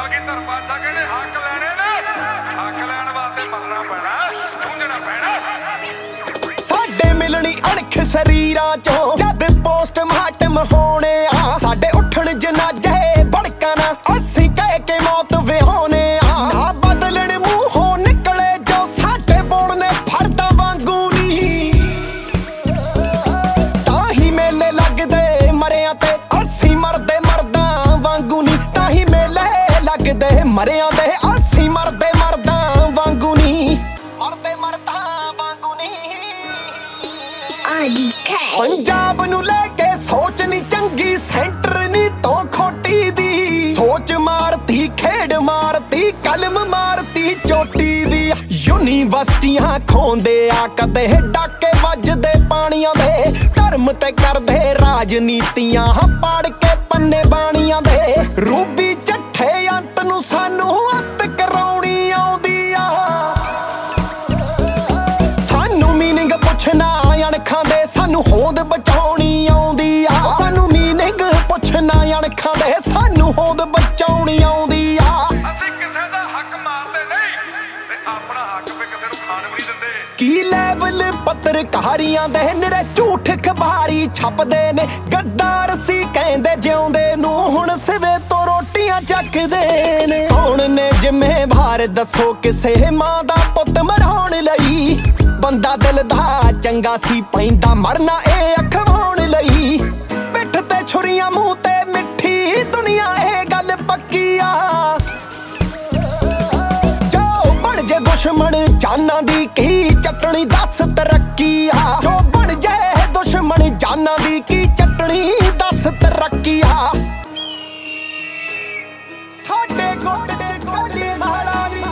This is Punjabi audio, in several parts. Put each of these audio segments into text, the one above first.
ਕਲਗੀ ਧਰਮਾਸ਼ਾ ਕਹਿੰਦੇ ਹੱਕ ਲੈਣੇ ਨੇ, ਹੱਕ ਲੈਣ ਵਾਸਤੇ ਮਰਨਾ ਪੈਣਾ, ਜੂਝਣਾ ਪੈਣਾ। ਸਾਡੇ ਮਿਲਣੀ ਅਣਖ ਸਰੀਰਾਂ ਚੋਂ ਜਦ ਪੋਸਟਮਾਰਟਮ ਹੋਣੇ ਆ। ਸਾਡੇ ਉੱਠਣ ਜਨਾਜ਼ੇ ਭੜਕਾਂ ਨਾ ਅਸੀਂ ਕਹਿ ਕੇ ਮੌਤ ਵਿਹਾਉਣੇ ਆ। ਨਾ ਬਦਲਣ ਮੂੰਹੋਂ ਨਿਕਲੇ ਜੋ ਸਾਡੇ ਬੋਲਨੇ ਫਰਦਾਂ ਵਾਂਗੂ ਨੀ। ਤਾਂ ਹੀ ਮੇਲੇ ਲੱਗਦੇ ਮਰਿਆਂ ਤੇ ਅਸੀਂ ਮਰਦੇ ਮਰਦਾਂ ਵਾਂਗੂ ਨੀ। ਤਾਂ ਹੀ ਮੇਲੇ ਲੱਗਦੇ ਮਰਿਆਂ ਦੇ ਅਸੀਂ ਮਰਦੇ ਮਰਦਾਂ ਵਾਂਗੂ ਨੀ। ਮਰਦੇ ਮਰਦਾਂ ਵਾਂਗੂ ਨੀ। ਪੰਜਾਬ ਨੂੰ ਲੈ ਕੇ ਸੋਚ ਨੀ ਚੰਗੀ, ਸੈਂਟਰ ਨੀ ਤੋਂ ਖੋਟੀ ਦੀ ਸੋਚ ਮਾਰਤੀ, ਖੇਡ ਮਾਰਤੀ, ਕਲਮ ਮਾਰਤੀ ਚੋਟੀ ਦੀ। ਯੂਨੀਵਰਸਿਟੀਆਂ ਖੋਂਦੇ ਆ ਕਦੇ ਡਾਕੇ ਵੱਜਦੇ ਪਾਣੀਆਂ ਦੇ, ਧਰਮ ਤੇ ਕਰਦੇ ਰਾਜਨੀਤੀਆਂ ਪਾੜ ਕੇ ਪੰਨੇ ਬਾਣੀਆਂ ਦੇ। ਰੂਬੀ ਚੱਠੇ ਅੰਤ ਨੂੰ ਸਾਨੂੰ ਅੱਤ ਕਰਾਉਣੀ ਆਉਂਦੀ ਆ। ਸਾਨੂੰ ਮੀਨਿੰਗ ਪੁੱਛਣਾ ਅਣਖਾਂ ਦੇ, ਸਾਨੂੰ ਹੋਂਦ ਬਚਾਉਣੀ ਆਉਂਦੀ ਆ। ਸਾਨੂੰ ਮੀਨਿੰਗ ਪੁੱਛਣਾ ਅਣਖਾਂ ਦੇ, ਸਾਨੂੰ ਹੋਂਦ ਬਚਾਉਣੀ ਆਉਂਦੀ ਆ। ਅਸੀਂ ਕਿਸੇ ਦਾ ਹੱਕ ਮਾਰਦੇ ਨਹੀਂ ਤੇ ਆਪਣਾ ਹੱਕ ਵੀ ਕਿਸੇ ਨੂੰ ਖਾਣ ਵੀ ਨਹੀਂ ਦਿੰਦੇ। ਕੀ ਲੈਵਲ ਪੱਤਰਕਾਰੀਆਂ ਦੇ ਨਿਰੇ ਝੂਠ ਖਬਾਰੀ ਛਪਦੇ ਨੇ। ਗੱਦਾਰ ਸੀ ਕਹਿੰਦੇ ਜਿਉਂਦੇ ਨੂੰ, ਹੁਣ ਸਿਵੇ ਤੋਂ ਰੋਟੀਆਂ ਚੱਕਦੇ ਨੇ। ਕੌਣ ਨੇ ਜ਼ਿੰਮੇਵਾਰ ਦੱਸੋ ਕਿਸੇ ਮਾਂ ਦਾ ਪੁੱਤ ਮਰਾਉਣ ਲਈ। ਬੰਦਾ ਦਿਲ ਦਾ ਚੰਗਾ ਸੀ ਪੈਂਦਾ ਮਰਨਾ ਇਹ ਅਖਵਾਉਣ ਲਈ। ਪਿੱਠ ਤੇ ਛੁਰੀਆਂ ਮੂੰਹ ਤੇ ਮਿੱਠੀ ਦੁਨੀਆ ਇਹ ਗੱਲ ਪੱਕੀ ਆ। ਜੋ ਬਣ ਜੇ ਦੁਸ਼ਮਣ ਜਾਨਾਂ ਦੀ ਕੀ ਚਟਣੀ ਦੱਸ ਤਰੱਕੀ ਆ। ਜੋ ਬਣ ਜੇ ਦੁਸ਼ਮਣ ਜਾਨਾਂ ਦੀ ਕੀ ਚਟਣੀ ਦੱਸ ਤਰੱਕੀ ਆ। ਸਾਡੇ ਗੁੱਟ ਚ ਕਾਲੀ ਮਾਲਾ ਨੀ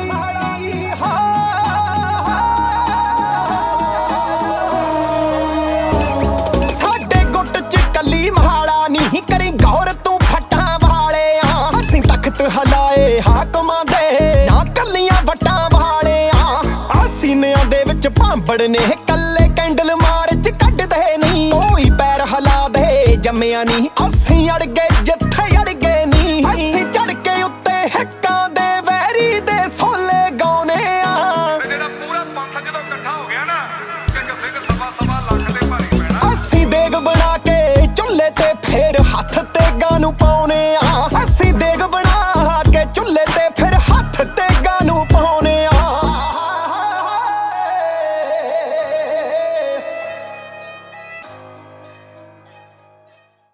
ਸਾਡੇ ਗੁੱਟ ਚ ਕੱਲੀ ਮਹਾਲਾ ਨਹੀਂ, ਕਰੀ ਗੌਰ ਤੂੰ ਫੱਟਾਂ ਵਾਲੇ ਆ। ਅਸੀਂ ਤਖਤ ਹਲਾਏ ਹਾਕਮਾਂ ਦੇ ਨਾ ਕੱਲੀਆਂ ਵੱਟਾਂ ਵਾਲੇ ਆ। ਸੀਨਿਆਂ ਦੇ ਵਿੱਚ ਭਾਂਬੜ ਨੇ ਕੱਲੇ ਕੈਂਡਲ ਮਾਰਚ ਕੱਢਦੇ ਨਹੀਂ। ਕੋਈ ਪੈਰ ਹਿਲਾ ਦੇ ਜੰਮਿਆ ਨਹੀਂ, ਅਸੀਂ ਅੜ ਗਏ ਜਿੱਥੇ ਅੜ ਗਏ ਨਹੀਂ। ਅਸੀਂ ਚੜ ਕੇ ਉੱਤੇ ਹੱਕਾਂ ਦੇ ਵੈਰੀ ਦੇ ਸੋਲੇ ਗਾਉਨੇ ਆ। ਤੇ ਜਿਹੜਾ ਪੂਰਾ ਪੰਥ ਜਦੋਂ ਇਕੱਠਾ ਹੋ ਗਿਆ ਨਾ ਕਿ ਸਿੰਘ ਸਵਾ ਲੱਖ ਦੇ ਭਾਰੀ ਪੈਣਾ। ਅਸੀਂ ਦੇਗ ਬਣਾ ਕੇ ਚੁੱਲ੍ਹੇ ਤੇ ਫੇਰ